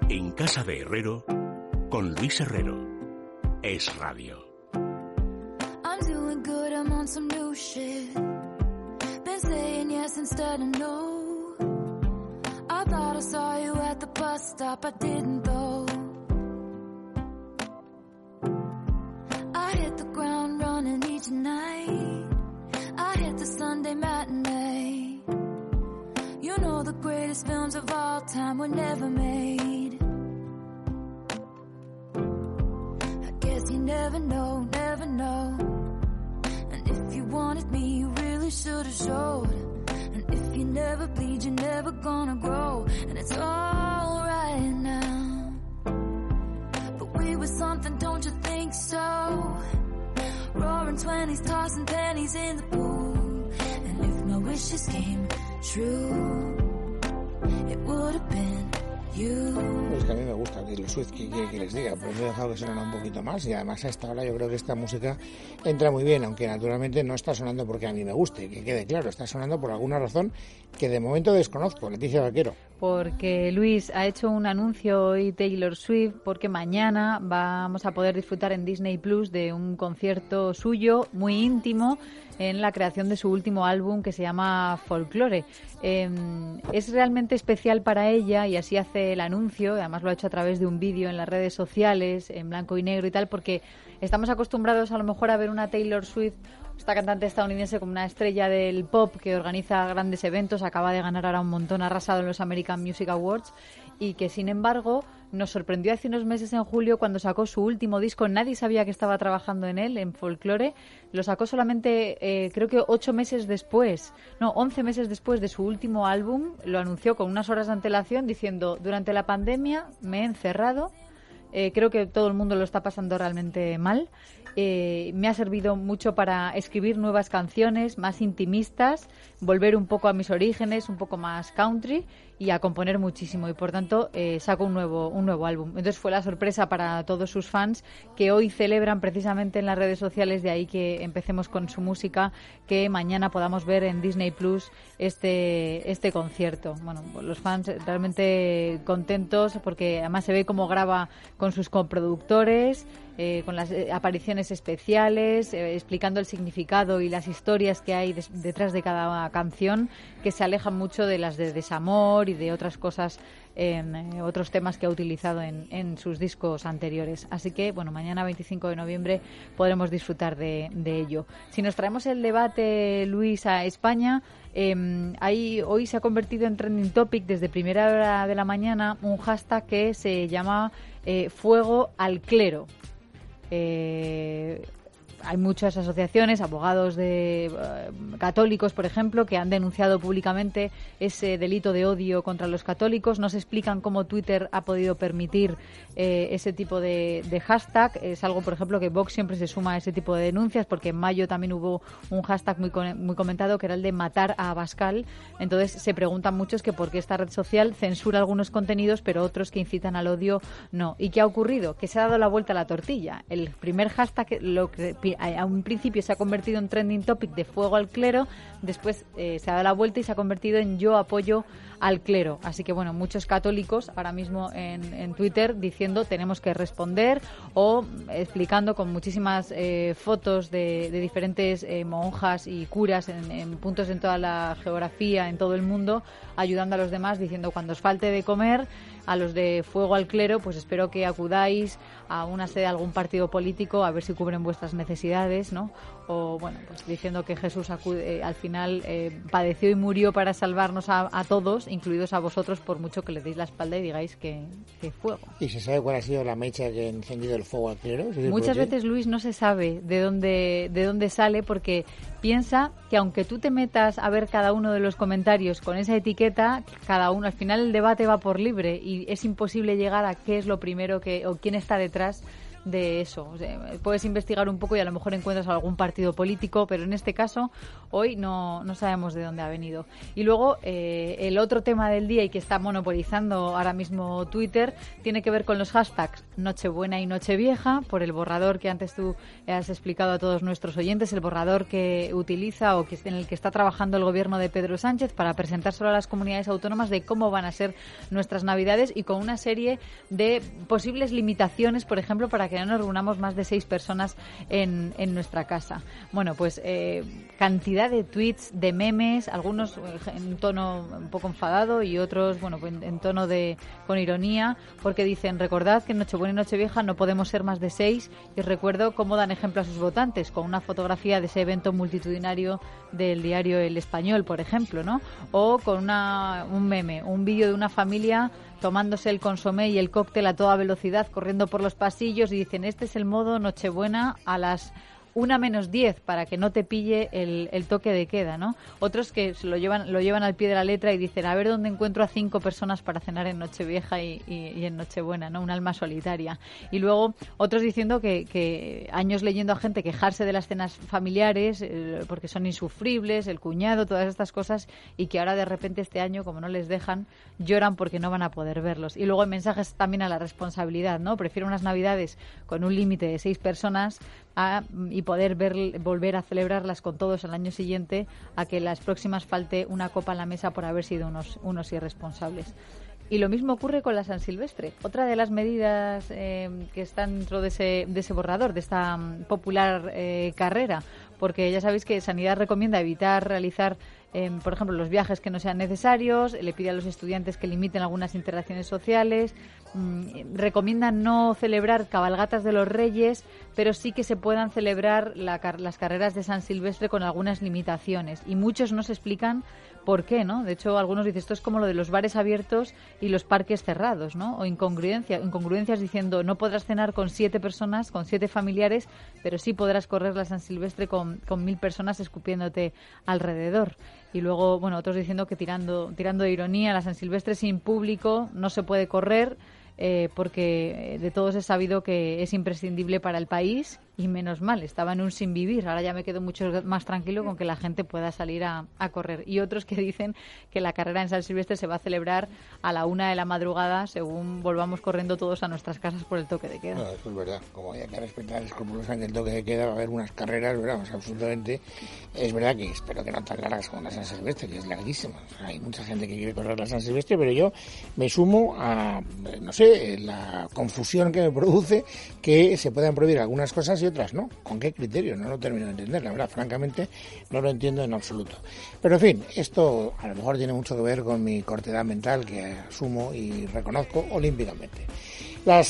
En Casa de Herrero, con Luis Herrero. Es Radio. I'm doing good, I'm on some new shit. Been saying yes instead of no. I thought I saw you at the bus stop, I didn't though. I hit the ground running each night. I hit the Sunday matinee. You know the greatest films of all time were never made. I guess you never know, never know. And if you wanted me, you really should have showed. And if you never bleed, you're never gonna grow. And it's all right now. But we were something, don't you think so? Roaring 20s, tossing pennies in the pool. And if my wishes came true, it would have been you. Es que a mí me gusta Taylor Swift, ¿qué quiere que les diga? Pues me he dejado que sonara un poquito más y además a esta hora yo creo que esta música entra muy bien, aunque naturalmente no está sonando porque a mí me guste, que quede claro, está sonando por alguna razón que de momento desconozco. Leticia Vaquero. Porque Luis ha hecho un anuncio hoy Taylor Swift porque mañana vamos a poder disfrutar en Disney Plus de un concierto suyo muy íntimo en la creación de su último álbum que se llama Folklore. Es realmente especial para ella y así hace el anuncio, además lo ha hecho a través de un vídeo en las redes sociales, en blanco y negro y tal, porque estamos acostumbrados a lo mejor a ver una Taylor Swift, esta cantante estadounidense, como una estrella del pop que organiza grandes eventos, acaba de ganar ahora un montón, ha arrasado en los American Music Awards, y que sin embargo nos sorprendió hace unos meses en julio cuando sacó su último disco. Nadie sabía que estaba trabajando en él, en Folklore. Lo sacó solamente creo que 11 meses después de su último álbum. Lo anunció con unas horas de antelación diciendo: durante la pandemia me he encerrado. Creo que todo el mundo lo está pasando realmente mal. Me ha servido mucho para escribir nuevas canciones más intimistas, volver un poco a mis orígenes, un poco más country, y a componer muchísimo. Y por tanto saco un nuevo álbum. Entonces fue la sorpresa para todos sus fans, que hoy celebran precisamente en las redes sociales, de ahí que empecemos con su música, que mañana podamos ver en Disney Plus este concierto. Bueno, los fans realmente contentos porque además se ve cómo graba con sus coproductores, con las apariciones especiales, explicando el significado y las historias que hay detrás de cada canción, que se alejan mucho de las de desamor y de otras cosas, otros temas que ha utilizado en sus discos anteriores. Así que, bueno, mañana 25 de noviembre podremos disfrutar de ello. Si nos traemos el debate, Luis, a España, hoy se ha convertido en trending topic desde primera hora de la mañana un hashtag que se llama Fuego al Clero. Hay muchas asociaciones, abogados de católicos, por ejemplo, que han denunciado públicamente ese delito de odio contra los católicos. No se explican cómo Twitter ha podido permitir ese tipo de hashtag. Es algo, por ejemplo, que Vox siempre se suma a ese tipo de denuncias, porque en mayo también hubo un hashtag muy comentado, que era el de matar a Abascal. Entonces se preguntan muchos que por qué esta red social censura algunos contenidos, pero otros que incitan al odio no. ¿Y qué ha ocurrido? Que se ha dado la vuelta a la tortilla. El primer hashtag, a un principio se ha convertido en trending topic de Fuego al Clero, después se ha dado la vuelta y se ha convertido en Yo apoyo al clero. Así que, bueno, muchos católicos ahora mismo en Twitter diciendo tenemos que responder, o explicando con muchísimas fotos de diferentes monjas y curas en puntos en toda la geografía, en todo el mundo, ayudando a los demás, diciendo cuando os falte de comer, a los de Fuego al Clero, pues espero que acudáis a una sede de algún partido político a ver si cubren vuestras necesidades, ¿no? O, bueno, pues diciendo que Jesús al final padeció y murió para salvarnos a todos, incluidos a vosotros, por mucho que le deis la espalda y digáis que fuego. ¿Y se sabe cuál ha sido la mecha que ha encendido el fuego al clero? Muchas veces, Luis, no se sabe de dónde sale, porque piensa que aunque tú te metas a ver cada uno de los comentarios con esa etiqueta, cada uno, al final el debate va por libre y es imposible llegar a qué es lo primero o quién está detrás de eso. O sea, puedes investigar un poco y a lo mejor encuentras algún partido político, pero en este caso hoy no sabemos de dónde ha venido. Y luego el otro tema del día y que está monopolizando ahora mismo Twitter tiene que ver con los hashtags Nochebuena y Nochevieja, por el borrador que antes tú has explicado a todos nuestros oyentes, el borrador que utiliza o que en el que está trabajando el gobierno de Pedro Sánchez para presentárselo a las comunidades autónomas de cómo van a ser nuestras Navidades y con una serie de posibles limitaciones, por ejemplo, para que no nos reunamos más de 6 personas en nuestra casa. Bueno, pues cantidad de tweets, de memes, algunos en tono un poco enfadado y otros, bueno, pues en tono con ironía, porque dicen, recordad que en Nochebuena y Nochevieja no podemos ser más de 6, y os recuerdo cómo dan ejemplo a sus votantes, con una fotografía de ese evento multitudinario del diario El Español, por ejemplo, ¿no? O con un meme, un vídeo de una familia tomándose el consomé y el cóctel a toda velocidad, corriendo por los pasillos, y dicen, este es el modo Nochebuena a las 1:10 para que no te pille el toque de queda, ¿no? Otros que lo llevan al pie de la letra y dicen, a ver dónde encuentro a 5 personas para cenar en Nochevieja y en Nochebuena, ¿no? Un alma solitaria. Y luego otros diciendo que años leyendo a gente quejarse de las cenas familiares porque son insufribles, el cuñado, todas estas cosas, y que ahora de repente este año, como no les dejan, lloran porque no van a poder verlos. Y luego hay mensajes también a la responsabilidad, ¿no? Prefiero unas Navidades con un límite de 6 personas y poder volver a celebrarlas con todos el año siguiente, a que las próximas falte una copa en la mesa por haber sido unos irresponsables. Y lo mismo ocurre con la San Silvestre. Otra de las medidas que están dentro de ese borrador, de esta popular carrera, porque ya sabéis que Sanidad recomienda evitar realizar, por ejemplo, los viajes que no sean necesarios, le pide a los estudiantes que limiten algunas interacciones sociales, recomienda no celebrar cabalgatas de los Reyes, pero sí que se puedan celebrar las carreras de San Silvestre con algunas limitaciones. Y muchos nos explican por qué, ¿no? De hecho, algunos dicen, esto es como lo de los bares abiertos y los parques cerrados, ¿no? O incongruencias diciendo, no podrás cenar con 7 personas, con 7 familiares, pero sí podrás correr la San Silvestre con 1.000 personas escupiéndote alrededor. Y luego, bueno, otros diciendo que tirando de ironía, la San Silvestre sin público no se puede correr, porque de todos es sabido que es imprescindible para el país, y menos mal, estaba en un sin vivir. Ahora ya me quedo mucho más tranquilo con que la gente pueda salir a correr. Y otros que dicen que la carrera en San Silvestre se va a celebrar a la 1 de la madrugada, según volvamos corriendo todos a nuestras casas por el toque de queda. No, eso es verdad. Como haya que respetar escrupulosamente el toque de queda, va a haber unas carreras, ¿verdad? O sea, absolutamente. Es verdad que espero que no tan largas como la San Silvestre, que es larguísima. O sea, hay mucha gente que quiere correr la San Silvestre, pero yo me sumo a, no sé, la confusión que me produce que se puedan prohibir algunas cosas y otras no. ¿Con qué criterio? No lo termino de entender, la verdad, francamente no lo entiendo en absoluto. Pero en fin, esto a lo mejor tiene mucho que ver con mi cortedad mental, que asumo y reconozco olímpicamente. Las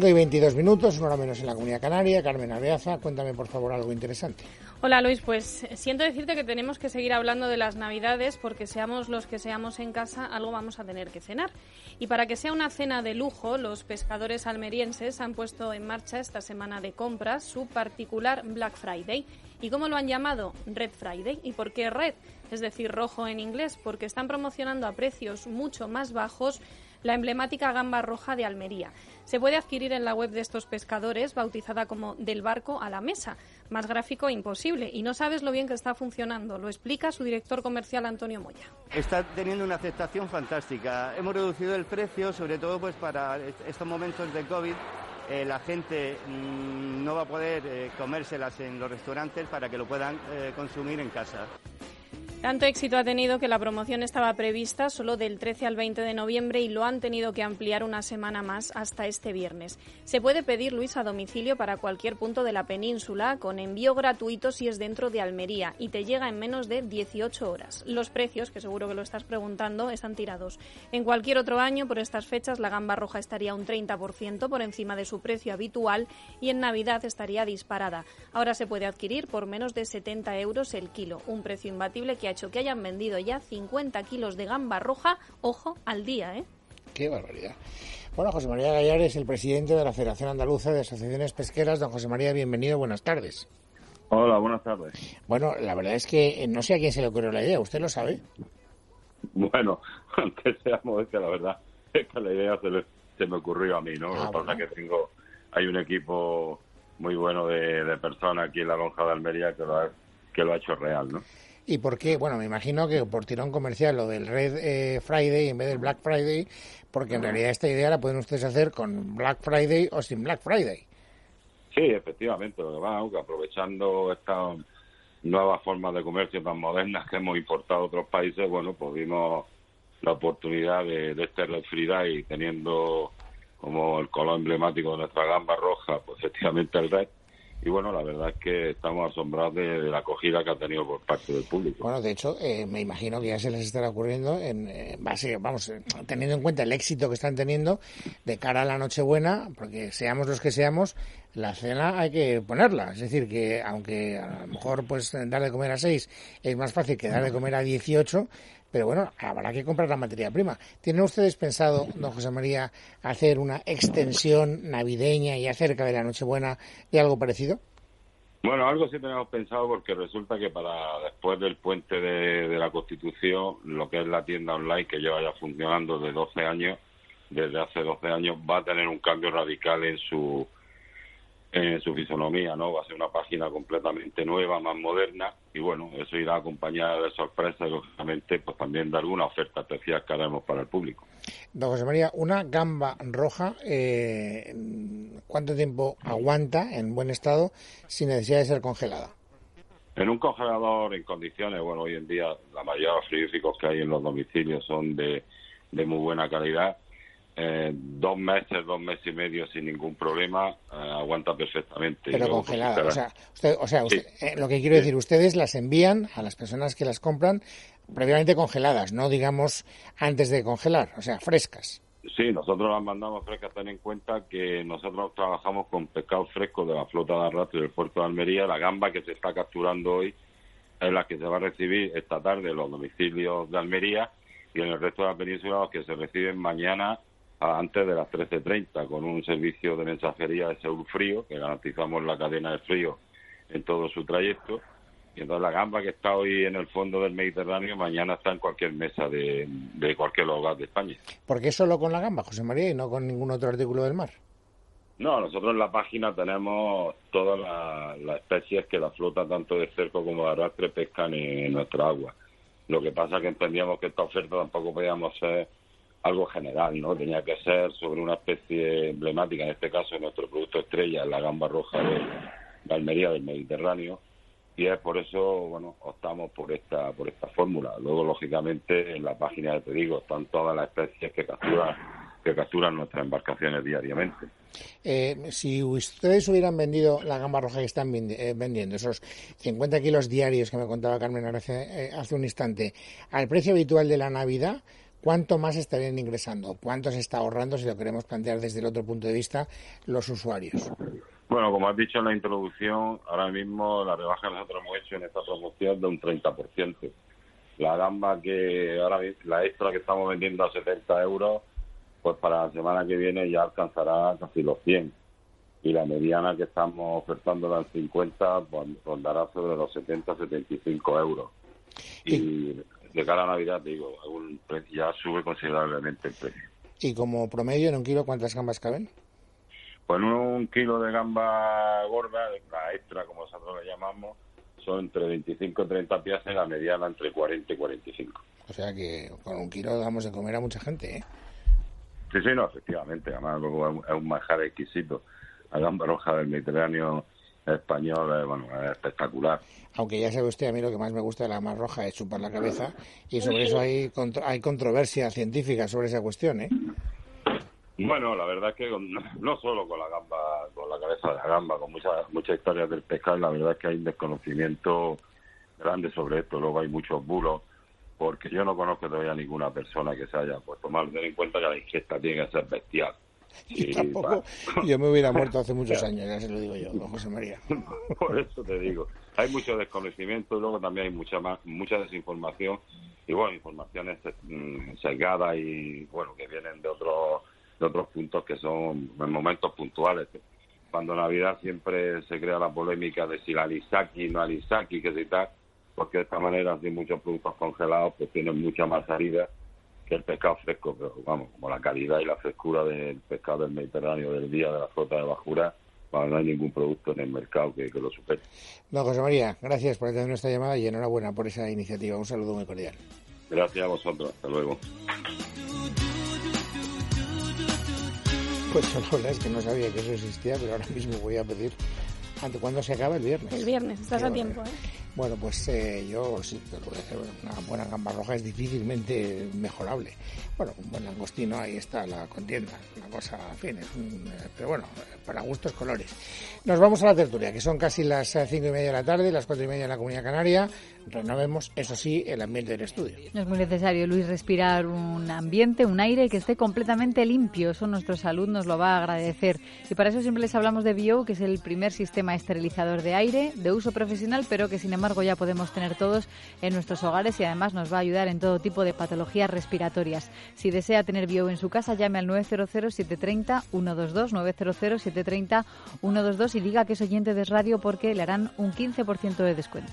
5:22, una hora menos en la Comunidad Canaria. Carmen Arreaza, cuéntame por favor algo interesante. Hola Luis, pues siento decirte que tenemos que seguir hablando de las Navidades, porque seamos los que seamos en casa, algo vamos a tener que cenar. Y para que sea una cena de lujo, los pescadores almerienses han puesto en marcha esta semana de compras su particular Black Friday. ¿Y cómo lo han llamado? Red Friday. ¿Y por qué red? Es decir, rojo en inglés, porque están promocionando a precios mucho más bajos la emblemática gamba roja de Almería. Se puede adquirir en la web de estos pescadores, bautizada como Del barco a la mesa. Más gráfico imposible. Y no sabes lo bien que está funcionando. Lo explica su director comercial, Antonio Moya. Está teniendo una aceptación fantástica. Hemos reducido el precio, sobre todo pues para estos momentos de COVID. La gente no va a poder comérselas en los restaurantes para que lo puedan consumir en casa. Tanto éxito ha tenido que la promoción estaba prevista solo del 13 al 20 de noviembre y lo han tenido que ampliar una semana más hasta este viernes. Se puede pedir, Luis, a domicilio para cualquier punto de la península, con envío gratuito si es dentro de Almería, y te llega en menos de 18 horas. Los precios, que seguro que lo estás preguntando, están tirados. En cualquier otro año, por estas fechas, la gamba roja estaría un 30% por encima de su precio habitual y en Navidad estaría disparada. Ahora se puede adquirir por menos de 70 euros el kilo, un precio imbatible que ha hecho que hayan vendido ya 50 kilos de gamba roja, ojo, al día, ¿eh? ¡Qué barbaridad! Bueno, José María Gallar es el presidente de la Federación Andaluza de Asociaciones Pesqueras. Don José María, bienvenido, buenas tardes. Hola, buenas tardes. Bueno, la verdad es que no sé a quién se le ocurrió la idea, ¿usted lo sabe? Bueno, aunque sea modestia, la verdad es que la idea se me ocurrió a mí, ¿no? Lo que pasa es que tengo hay un equipo muy bueno de personas aquí en la lonja de Almería que lo ha hecho real, ¿no? ¿Y por qué? Bueno, me imagino que por tirón comercial lo del Red Friday en vez del Black Friday, porque en realidad esta idea la pueden ustedes hacer con Black Friday o sin Black Friday. Sí, efectivamente, lo que va, que aprovechando estas nuevas formas de comercio tan modernas que hemos importado a otros países, bueno, pues vimos la oportunidad de este Red Friday, teniendo como el color emblemático de nuestra gamba roja, pues efectivamente el red. Y bueno, la verdad es que estamos asombrados de la acogida que ha tenido por parte del público. Bueno, de hecho, me imagino que ya se les estará ocurriendo en base, vamos, teniendo en cuenta el éxito que están teniendo de cara a la Nochebuena, porque seamos los que seamos, la cena hay que ponerla. Es decir, que aunque a lo mejor pues dar de comer a 6 es más fácil que dar de comer a 18, pero bueno, habrá que comprar la materia prima. ¿Tienen ustedes pensado, don José María, hacer una extensión navideña y acerca de la Nochebuena de algo parecido? Bueno, algo sí tenemos pensado, porque resulta que para después del puente de la Constitución, lo que es la tienda online, que lleva ya funcionando desde hace 12 años, va a tener un cambio radical en su fisonomía, ¿no? Va a ser una página completamente nueva, más moderna, y bueno, eso irá acompañada de sorpresas y lógicamente pues también de alguna oferta especial que haremos para el público. Don José María, una gamba roja, ¿cuánto tiempo aguanta en buen estado sin necesidad de ser congelada? En un congelador en condiciones, bueno, hoy en día la mayoría de los frigoríficos que hay en los domicilios son de muy buena calidad. 2 meses, 2 meses y medio sin ningún problema, aguanta perfectamente. Pero congelada, usted, lo que quiero decir, ustedes las envían a las personas que las compran previamente congeladas, no digamos antes de congelar, o sea, frescas. Sí, nosotros las mandamos frescas. Ten en cuenta que nosotros trabajamos con pescado fresco de la flota de arrastre del puerto de Almería. La gamba que se está capturando hoy es la que se va a recibir esta tarde en los domicilios de Almería, y en el resto de la península los que se reciben mañana antes de las 13:30, con un servicio de mensajería de Seur Frío, que garantizamos la cadena de frío en todo su trayecto. Y entonces la gamba que está hoy en el fondo del Mediterráneo, mañana está en cualquier mesa de cualquier hogar de España. ¿Por qué solo con la gamba, José María, y no con ningún otro artículo del mar? No, nosotros en la página tenemos todas las especies que la flota, tanto de cerco como de arrastre, pescan en nuestra agua. Lo que pasa es que entendíamos que esta oferta tampoco podíamos ser algo general, ¿no? Tenía que ser sobre una especie emblemática, en este caso nuestro producto estrella, la gamba roja de Almería, del Mediterráneo, y es por eso, bueno, optamos por esta fórmula. Luego, lógicamente, en la página, te digo, están todas las especies que capturan nuestras embarcaciones diariamente. Si ustedes hubieran vendido la gamba roja que están vendiendo, esos 50 kilos diarios que me contaba Carmen hace un instante, al precio habitual de la Navidad, ¿cuánto más estarían ingresando? ¿Cuánto se está ahorrando, si lo queremos plantear desde el otro punto de vista, los usuarios? Bueno, como has dicho en la introducción, ahora mismo la rebaja que nosotros hemos hecho en esta promoción de un 30%. La gamba la extra que estamos vendiendo a 70 euros, pues para la semana que viene ya alcanzará casi los 100. Y la mediana que estamos ofertando en 50, pues rondará sobre los 70-75 euros. Y de cara a Navidad, digo, ya sube considerablemente el precio. ¿Y como promedio en un kilo cuántas gambas caben? Pues un kilo de gamba gorda, la extra como nosotros le llamamos, son entre 25 y 30 piezas, y la mediana entre 40 y 45. O sea que con un kilo damos de comer a mucha gente, ¿eh? Sí, no, efectivamente, además es un manjar exquisito. La gamba roja del Mediterráneo español es espectacular. Aunque ya sabe usted, a mí lo que más me gusta de la gamba roja es chupar la cabeza, y sobre eso hay controversia científica sobre esa cuestión, ¿eh? Bueno, la verdad es que no solo con la gamba, con la cabeza de la gamba, con muchas historias del pescado, la verdad es que hay un desconocimiento grande sobre esto. Luego hay muchos bulos, porque yo no conozco todavía ninguna persona que se haya puesto mal. Ten en cuenta que la ingesta tiene que ser bestial. Yo me hubiera muerto hace muchos años, ya se lo digo yo, don José María. Por eso te digo, hay mucho desconocimiento, y luego también hay mucha desinformación, y bueno, informaciones sesgadas y bueno, que vienen de otros puntos que son en momentos puntuales. Cuando Navidad siempre se crea la polémica de si la anisaki, no anisaki, que si tal, porque de esta manera, sin muchos productos congelados, pues tienen mucha más salida el pescado fresco, pero vamos, como la calidad y la frescura del pescado del Mediterráneo del día de la flota de bajura, bueno, no hay ningún producto en el mercado que lo supere. Don José María, gracias por atender nuestra llamada y enhorabuena por esa iniciativa. Un saludo muy cordial. Gracias a vosotros, hasta luego. Pues solo es que no sabía que eso existía, pero ahora mismo voy a pedir... ¿Cuándo se acaba? El viernes. El viernes, estás a tiempo, ¿eh? Bueno, pues yo sí, te lo voy a hacer. Una buena gamba roja es difícilmente mejorable. Bueno, un buen langostino, ahí está la contienda. Una cosa, en fin, pero bueno, para gustos colores. Nos vamos a la tertulia, que son casi las 5:30 de la tarde, las 4:30 en la Comunidad Canaria. Renovemos, eso sí, el ambiente del estudio. Es muy necesario, Luis, respirar un ambiente, un aire que esté completamente limpio. Eso nuestra salud nos lo va a agradecer. Y para eso siempre les hablamos de Bio, que es el primer sistema esterilizador de aire de uso profesional, pero que sin embargo ya podemos tener todos en nuestros hogares y además nos va a ayudar en todo tipo de patologías respiratorias. Si desea tener Bio en su casa, llame al 900-730-122, 900-730-122 y diga que es oyente de Radio porque le harán un 15% de descuento.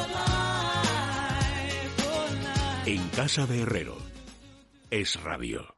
En casa de Herrero, Es Radio.